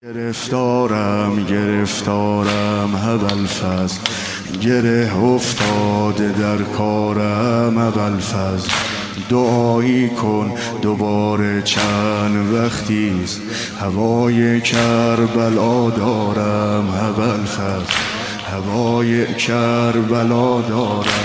گرفتارم ابوالفضل، گره افتاده در کارم ابوالفضل. دعایی کن دوباره چند وقتیست، هوای کربلا دارم ابوالفضل، هوای کربلا دارم.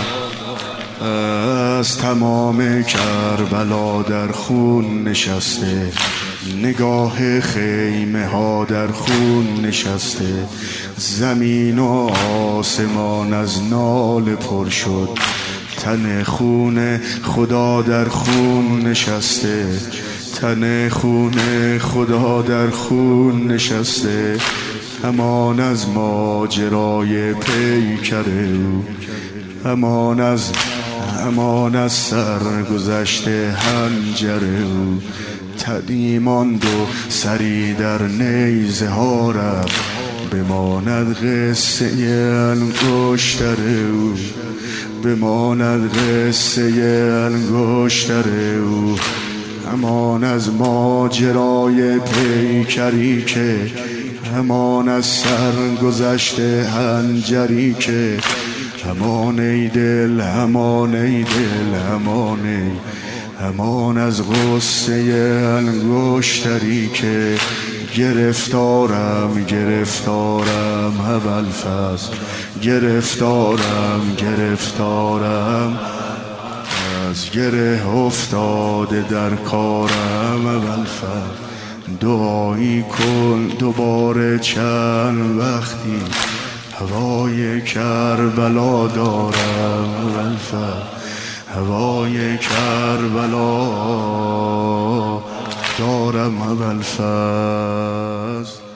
از تمام کربلا در خون نشسته، نگاه خیمه ها در خون نشسته. زمین و آسمان از ناله پر شد، تن خون خدا در خون نشسته، تن خون خدا در خون نشسته. همان از ماجرای پیکر او، همان از سرگذشت حنجر او. تنی ماند و سری در نیزه ها رفت، بماند قصه انگشتر او، بماند قصه انگشتر او. همان از ماجرای پیکری که، همان از سرگذشت حنجری که. همان ای دل، همان ای دل، همان از غصه انگشتری که. گرفتارم ابوالفضل، گرفتارم از گره افتاده در کارم ابوالفضل. دعایی کن دوباره چند وقتی، هوای کربلا دارم ابوالفضل، هوای کربلا دارم ابوالفضل.